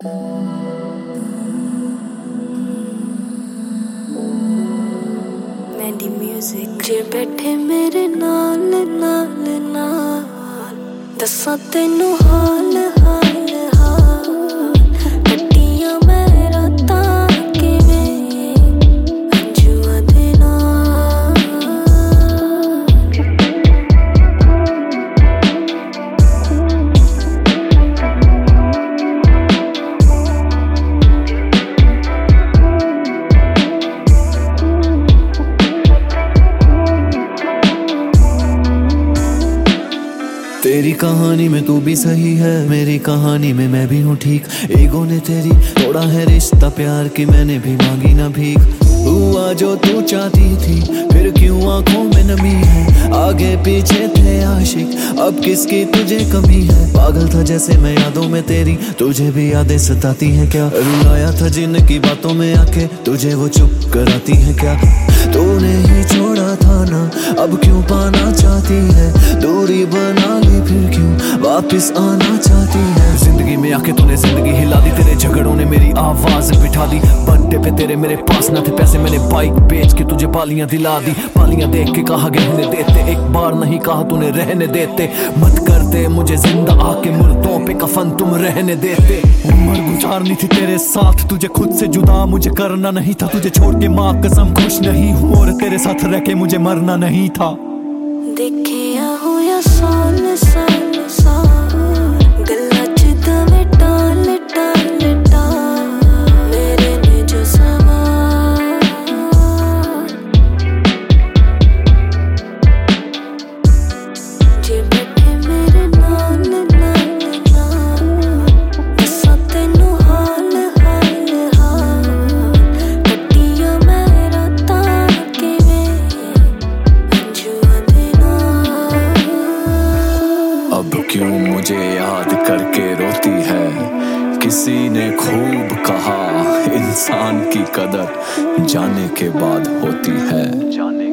Mandy music जे बैठे मेरे नाल नाल नाल दस्सां तैनू हाल हाल हाल कट्टियां मैं रातां किवें अंजुआं दे नाल तेरी कहानी में तू भी सही है, मेरी कहानी में मैं भी हूँ ठीक। ईगो ने तेरी तोड़ा है रिश्ता प्यार की, मैंने भी मांगी ना भीख। हुआ जो तू चाहती थी, फिर क्यों आंखों में नमी है। आगे पीछे थे आशिक, अब किसकी तुझे कमी है। पागल था जैसे मैं यादों में तेरी, तुझे भी यादें सताती हैं क्या। रुलाया था जिनकी बातों में आके, तुझे वो चुप कराती हैं क्या। तूने ही छोड़ा था ना, अब क्यों पाना चाहती है। दूरी बना ली फिर क्यों वापस आना चाहती है। जिंदगी में आके तूने जिंदगी हिला दी, तेरे झगड़ों ने मेरी आवाज बिठा दी। बर्थडे पे तेरे मेरे पास न थे पैसे, मैंने बाइक बेच के तुझे बालियां दिला दी। बालियां देख के कहा गहने देते, एक बार नहीं कहा तूने रहने देते। मत करते मुझे जिंदा आके, मुर्दों पे कफन तुम रहने देते। उम्र गुजारनी थी तेरे साथ, तुझे खुद से जुदा मुझे करना नहीं था। तुझे छोड़ के माँ कसम खुश नहीं हूँ, और तेरे साथ रह के मुझे मरना नहीं था। देखिया होया साल साल साल गल्लां च दवे टाल टाल टाल मेरे ने जो सवाल जे बैठे मेरे नाल नाल नाल दस्सां तैनू हाल हाल हाल कट्टियां मैं रातां किवें अंजुआं दे नाल। अब क्यों मुझे याद करके रोती है। किसी ने खूब कहा इंसान की कदर जाने के बाद होती है।